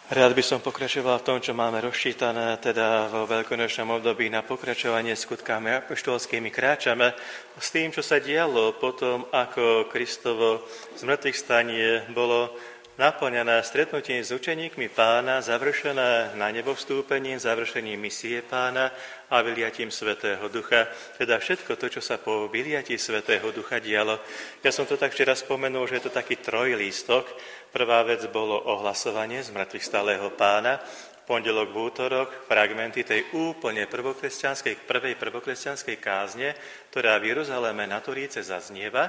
Rád by som pokračoval v tom, čo máme rozčítané, teda vo veľkonočnom období na pokračovanie skutkami apoštolskými kráčame s tým, čo sa dialo potom, ako Kristovo zmrtvých stanie bolo naplňané stretnutím s učeníkmi Pána, završené na nebo vstúpením, završením misie Pána a vyliatím Svätého Ducha. Teda všetko to, čo sa po vyliatí Svätého Ducha dialo. Ja som to tak včera spomenul, že je to taký trojlístok. Prvá vec bolo ohlasovanie zmrtvých stálého Pána. V pondelok, v útorok fragmenty tej úplne prvej prvokresťanskej kázne, ktorá v Jeruzaleme na Turíce zaznieva.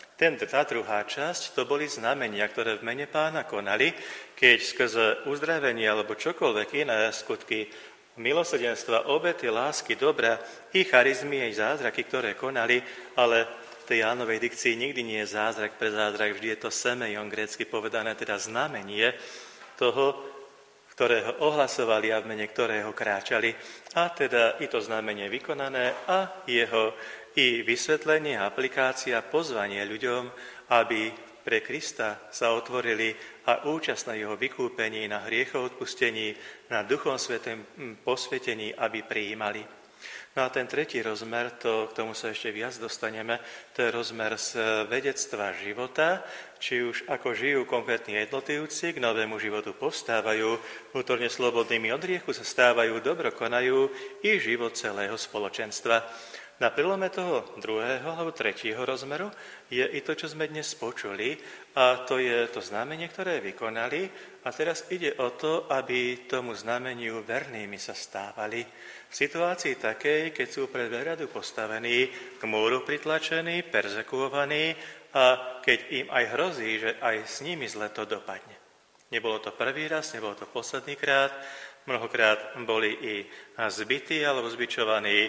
Tá druhá časť, to boli znamenia, ktoré v mene Pána konali, keď skrze uzdravenie alebo čokoľvek iné skutky milosrdenstva, obety, lásky, dobra, i charizmy, i zázraky, ktoré konali, ale v tej Jánovej dikcii nikdy nie je zázrak pre zázrak, vždy je to semeion, grécky povedané, teda znamenie toho, ktorého ohlasovali a v mene ktorého kráčali. A teda i to znamenie vykonané a jeho i vysvetlenie, aplikácia, pozvanie ľuďom, aby pre Krista sa otvorili a účasť na jeho vykúpení, na hriechoodpustení, na Duchom Svätým posvetení, aby prijímali. No a ten tretí rozmer, k tomu sa ešte viac dostaneme, to je rozmer svedectva života, či už ako žijú konkrétni jednotlivci, k novému životu postávajú, vnútorne slobodnými od hriechu sa stávajú, dobro konajú i život celého spoločenstva. Na prilome toho druhého alebo tretieho rozmeru je i to, čo sme dnes počuli, a to je to znamenie, ktoré vykonali. A teraz ide o to, aby tomu znameniu vernými sa stávali. V situácii takej, keď sú pred veľradu postavení, k múru pritlačení, perzekuovaní a keď im aj hrozí, že aj s nimi zle to dopadne. Nebolo to prvý raz, nebolo to posledný krát. Mnohokrát boli i zbití alebo zbičovaní,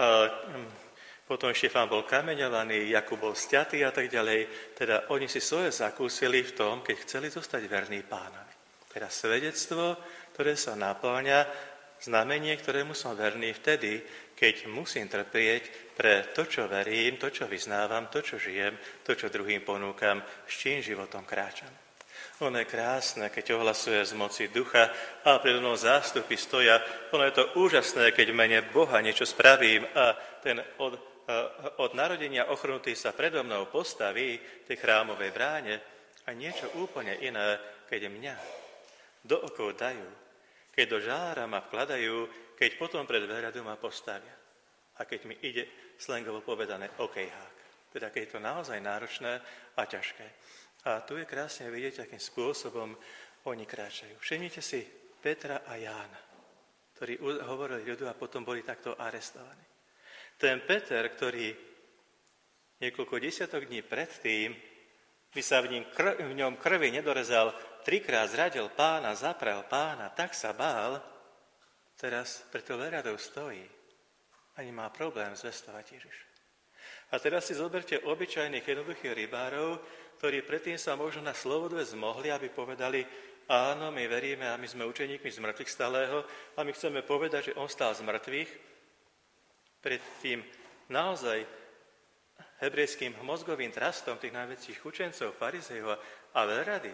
potom Štefán bol kameňovaný, Jakub bol sťatý a tak ďalej. Teda oni si svoje zakúsili v tom, keď chceli zostať verní Pánovi. Teda svedectvo, ktoré sa naplňa, znamenie, ktorému som verný vtedy, keď musím trpieť pre to, čo verím, to, čo vyznávam, to, čo žijem, to, čo druhým ponúkam, s čím životom kráčam. Ono je krásne, keď ohlasuje z moci ducha a predo mnou zástupy stoja. Ono je to úžasné, keď v mene Boha niečo spravím a ten od narodenia ochrnutý sa predo mnou postaví v tej chrámovej bráne a niečo úplne iné, keď mňa do okov dajú, keď do žára ma vkladajú, keď potom pred veľradu ma postavia. A keď mi ide slangovo povedané okejhák. Teda keď je to naozaj náročné a ťažké. A tu je krásne vidieť, akým spôsobom oni kráčajú. Všimnite si Petra a Jána, ktorí hovorili ľudu a potom boli takto arestovaní. Ten Peter, ktorý niekoľko desiatok dní predtým by sa v ňom krvi nedorezal, 3-krát zradil Pána, zaprel Pána, tak sa bál, teraz preto veľradou stojí a nemá problém zvestovať Ježiša. A teraz si zoberte obyčajných jednoduchých rybárov, ktorí predtým sa možno na slovodve zmohli, aby povedali, áno, my veríme a my sme učeníkmi z mŕtvych stálého a my chceme povedať, že on stál z mŕtvych. Pred tým naozaj hebrejským mozgovým trastom tých najväčších učencov, farizejov a veľrady.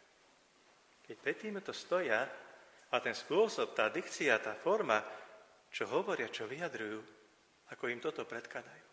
Keď predtým to stoja a ten spôsob, tá dikcia, tá forma, čo hovoria, čo vyjadrujú, ako im toto predkladajú.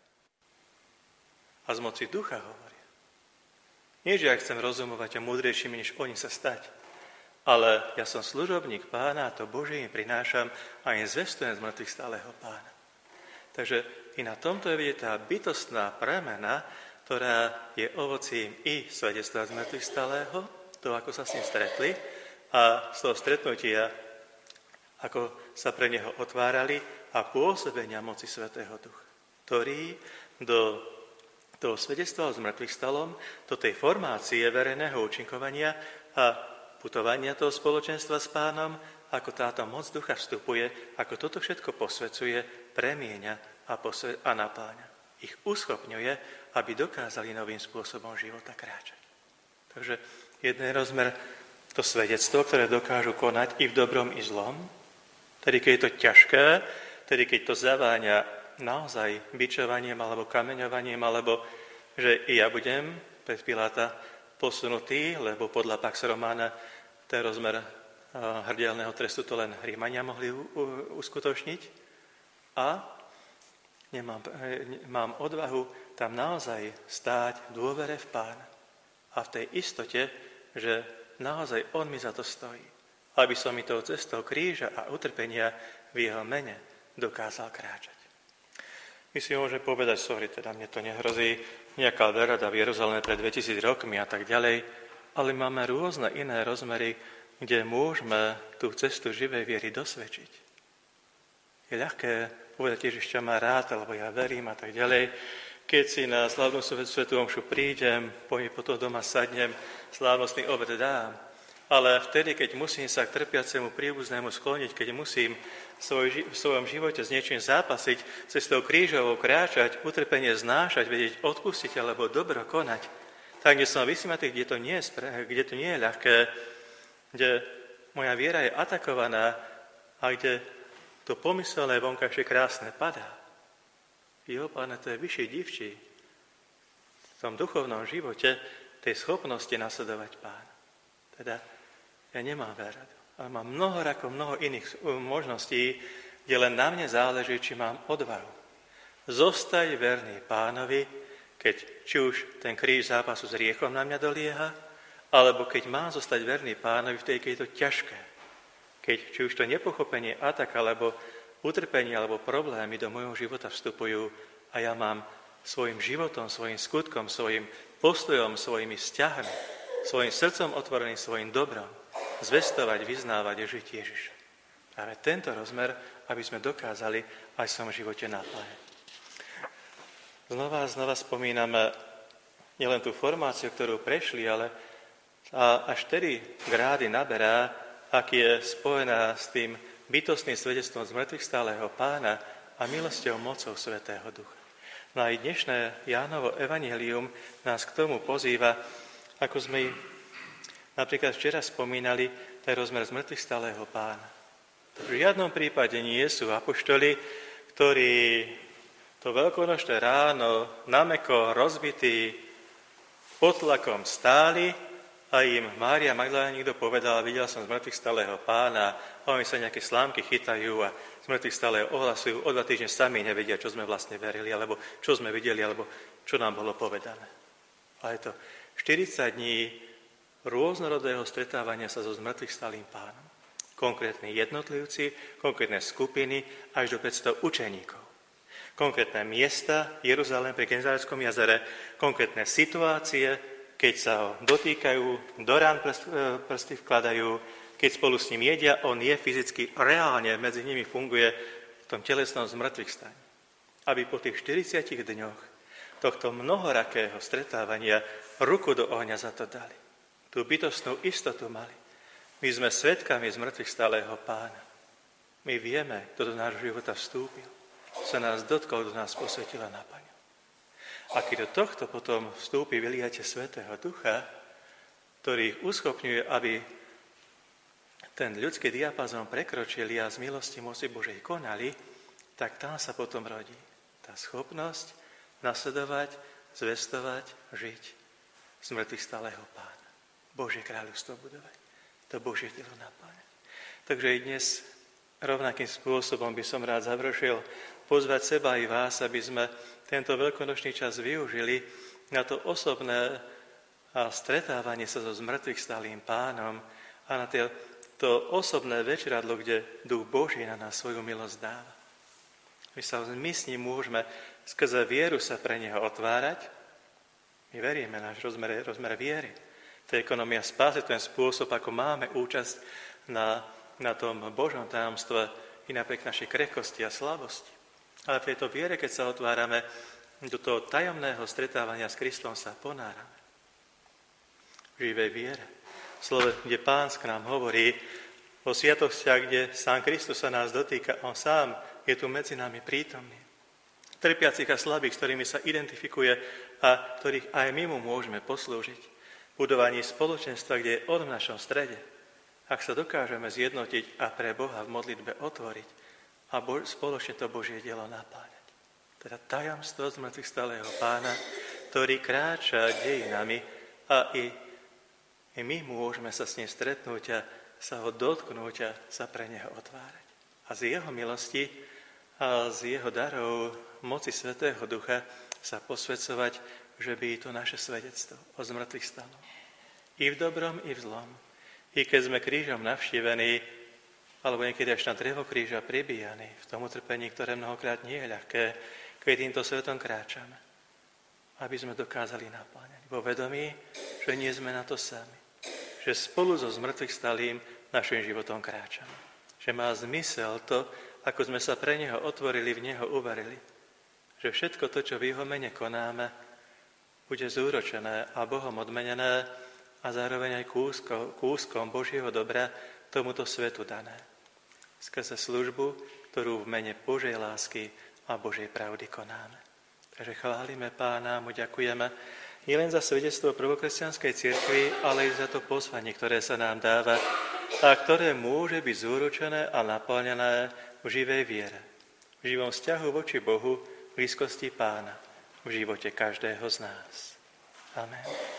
A z moci ducha hovoria. Nie, že ja chcem rozumovať a múdrejšími, než oni sa stať, ale ja som služobník Pána a to Božie im prinášam a im zvestujem z mŕtvych stáleho Pána. Takže i na tomto je vidieť tá bytostná premena, ktorá je ovocím i svedectva z mŕtvych stáleho, to, ako sa s ním stretli, a z toho stretnutia, ako sa pre neho otvárali a pôsobenia moci Svätého Ducha, ktorý do toho svedectva o zmŕtvych stalom, do tej formácie verejného účinkovania a putovania toho spoločenstva s Pánom, ako táto moc ducha vstupuje, ako toto všetko posvecuje, premieňa a napáňa. Ich uschopňuje, aby dokázali novým spôsobom života kráčať. Takže jeden rozmer, to svedectvo, ktoré dokážu konať i v dobrom, i zlom, tedy keď je to ťažké, tedy keď to zaváňa naozaj bičovaním alebo kameňovaním, alebo že i ja budem pred Piláta posunutý, lebo podľa Pax Romana ten rozmer hrdielného trestu to len Rímania mohli uskutočniť. A mám odvahu tam naozaj stáť v dôvere v Pána. A v tej istote, že naozaj On mi za to stojí. Aby som mi tou cestou kríža a utrpenia v jeho mene dokázal kráčať. My si môžeme povedať, teda mne to nehrozí nejaká verada v Jeruzaleme pred 2000 rokmi a tak ďalej, ale máme rôzne iné rozmery, kde môžeme tú cestu živej viery dosvedčiť. Je ľahké povedať, Ježiš ťa má rád, alebo ja verím a tak ďalej. Keď si na slávnu svätú omšu prídem, potom doma sadnem, slávnostný obed dám. Ale vtedy, keď musím sa k trpiacemu príbuznému skloniť, keď musím v svojom živote s niečím zápasiť, cestou krížovou kráčať, utrpenie znášať, vedieť odpustiť alebo dobro konať, tak kde som vysmiatý, kde to nie je ľahké, kde moja viera je atakovaná a kde to pomyselné vonkajšie krásne padá. Pane, to je vyšší divčí v tom duchovnom živote tej schopnosti nasledovať Pána. Teda ja nemám veradu, ale mám mnoho iných možností, kde len na mne záleží, či mám odvahu. Zostať verný Pánovi, keď či už ten kríž zápasu s hriechom na mňa dolieha, alebo keď mám zostať verný Pánovi v tej, keď je to ťažké. Keď či už to nepochopenie, atak, alebo utrpenie, alebo problémy do môjho života vstupujú a ja mám svojim životom, svojim skutkom, svojim postojom, svojimi vzťahmi, svojim srdcom otvoreným, svojim dobrom zvestovať, vyznávať a žiť Ježiša. Práve tento rozmer, aby sme dokázali aj v svojom živote naplňať. Znova spomíname nielen tú formáciu, ktorú prešli, ale až 4 grády naberá, ak je spojená s tým bytostným svedectvom zmrtvých stáleho Pána a milosťou mocou Svätého Ducha. No aj dnešné Jánovo evanjelium nás k tomu pozýva, ako sme napríklad včera spomínali, ten rozmer zmrtvých stáleho Pána. V žiadnom prípade nie sú apoštoli, ktorí to veľkonočné ráno nameko rozbití pod tlakom stáli a im Mária Magdaléna niekto povedala, videl som zmrtvých stáleho Pána a oni sa nejaké slámky chytajú a zmrtvých stáleho ohlasujú. O 2 týždne sami nevedia, čo sme vlastne verili, alebo čo sme videli, alebo čo nám bolo povedané. Ale je to 40 dní rôznorodého stretávania sa so zmrtvých stálým Pánom. Konkrétni jednotlivci, konkrétne skupiny až do 500 učeníkov. Konkrétne miesta, Jeruzalém pri Genezáretskom jazere, konkrétne situácie, keď sa ho dotýkajú, do rán prsty vkladajú, keď spolu s ním jedia, on je fyzicky, reálne medzi nimi funguje v tom telesnom zmrtvých staní. Aby po tých 40 dňoch tohto mnohorakého stretávania ruku do ohňa za to dali. Tú bytostnú istotu mali. My sme svedkami zmrtvých stáleho Pána. My vieme, kto do nášho života vstúpil, sa nás dotkol, kto nás posvetila na Pane. A keď do tohto potom vstúpi vyliatie Svätého Ducha, ktorý ich uschopňuje, aby ten ľudský diapazón prekročili a z milosti moci Božej konali, tak tam sa potom rodí tá schopnosť nasledovať, zvestovať, žiť zmrtvých stáleho Pána. Božie kráľovstvo budovať. To Božie dielo naplňať. Takže i dnes rovnakým spôsobom by som rád završil pozvať seba i vás, aby sme tento veľkonočný čas využili na to osobné stretávanie sa so zmrtvých stálým Pánom a na to osobné večeradlo, kde Duch Boží na nás svoju milosť dáva. My s ním môžeme skrze vieru sa pre Neho otvárať. My veríme náš rozmer viery. To je ekonomia spásy, ten spôsob, ako máme účasť na tom Božom tajomstve i napriek našej krehkosti a slabosti. Ale v tejto viere, keď sa otvárame do toho tajomného stretávania s Kristom, sa ponárame. V živej viere. V slove, kde Pán k nám hovorí o sviatostiach, kde sám Kristus sa nás dotýka, on sám je tu medzi nami prítomný. Trpiacich a slabých, s ktorými sa identifikuje a ktorých aj my mu môžeme poslúžiť. Budovaní spoločenstva, kde je on v našom strede. Ak sa dokážeme zjednotiť a pre Boha v modlitbe otvoriť a spoločne to Božie dielo napáňať. Teda tajomstvo zmrtvých stáleho Pána, ktorý kráča dejinami a i my môžeme sa s ním stretnúť a sa ho dotknúť a sa pre neho otvárať. A z jeho milosti a z jeho darov moci Svätého Ducha sa posväcovať, že by to naše svedectvo o zmrtvých stalo. I v dobrom, i v zlom. I keď sme krížom navštívení, alebo niekedy až na drevo kríža pribíjani v tom utrpení, ktoré mnohokrát nie je ľahké, keď týmto svetom kráčame. Aby sme dokázali naplňať vo vedomí, že nie sme na to sami. Že spolu so zmrtvých stalým našim životom kráčame. Že má zmysel to, ako sme sa pre neho otvorili, v neho uvarili. Že všetko to, čo v jeho mene konáme, bude zúročené a Bohom odmenené a zároveň aj kúskom Božieho dobra tomuto svetu dané. Skrze službu, ktorú v mene Božej lásky a Božej pravdy konáme. Takže chválime Pána, mu ďakujeme nielen za svedectvo prvokresťanskej cirkvi, ale aj za to pozvanie, ktoré sa nám dáva a ktoré môže byť zúročené a naplnené v živej viere, v živom vzťahu voči Bohu, v blízkosti Pána, v živote každého z nás. Amen.